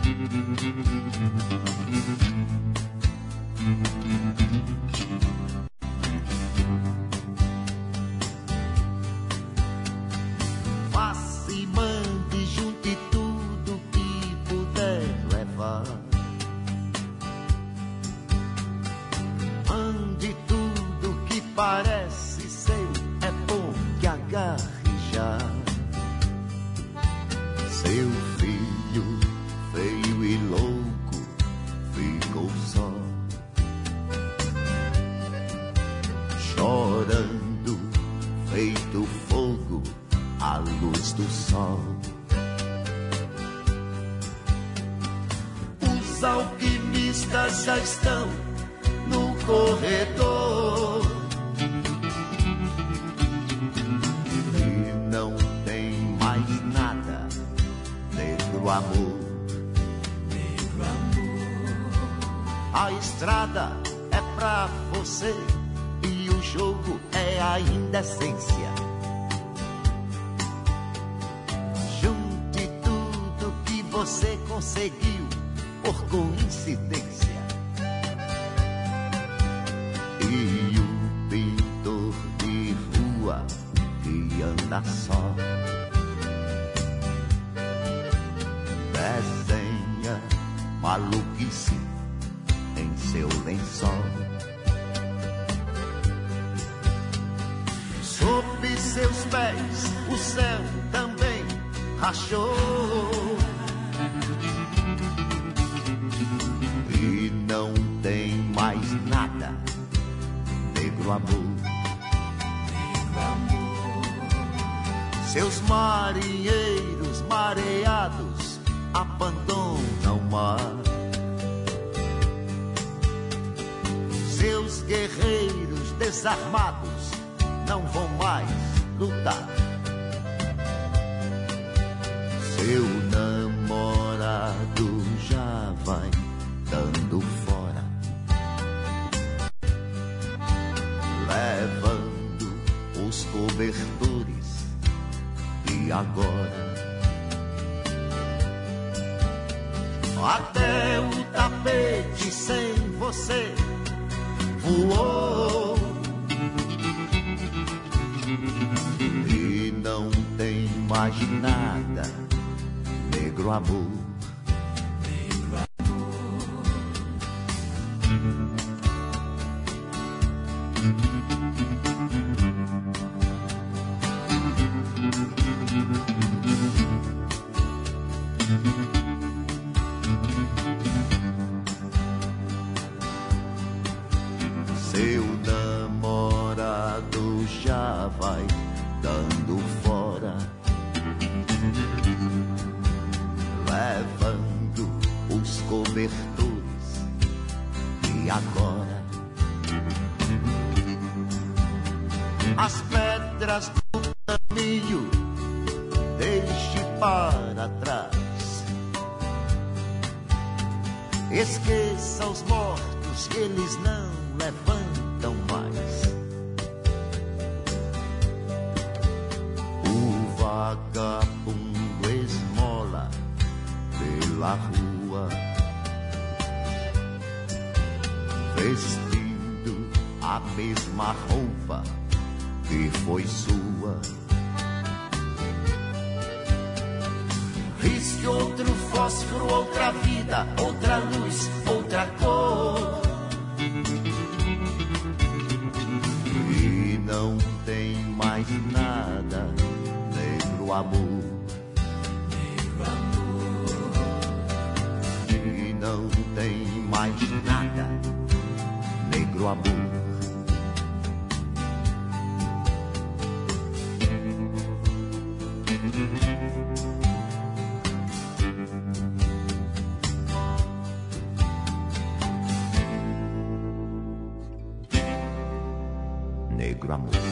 Faça e mande, junte tudo que puder levar. Ande tudo que parece seu, é bom que agarre já. Seu filho, feio e louco, ficou só, chorando, feito fogo à luz do sol. Os alquimistas já estão no corredor e não tem mais nada, negro amor. Negro amor. A estrada é pra você e o jogo é a indecência. Junte tudo que você conseguiu por coincidência. E o pintor de rua que anda só desenha maluquice em seu lençol. Sob seus pés o céu também rachou e não tem mais nada, negro amor. Negro amor. Seus marinheiros mareados abandonam o mar. Seus guerreiros desarmados não vão mais lutar. Seu namorado já vai dando fora, levando os cobertores. E agora até o tapete sem você voou e não tem mais nada, negro amor. Negro amor. Seu namorado já vai dando fora, levando os cobertores. E agora as pedras do caminho deixe para trás. Esqueça os mortos, eles não levantam mais. O vagabundo esmola pela rua, vestindo a mesma roupa que foi sua. Risque outro fósforo, outra vida, outra luz, outra cor. E não tem mais nada, negro amor. Negro amor. E não tem mais nada, negro amor. Negro amor.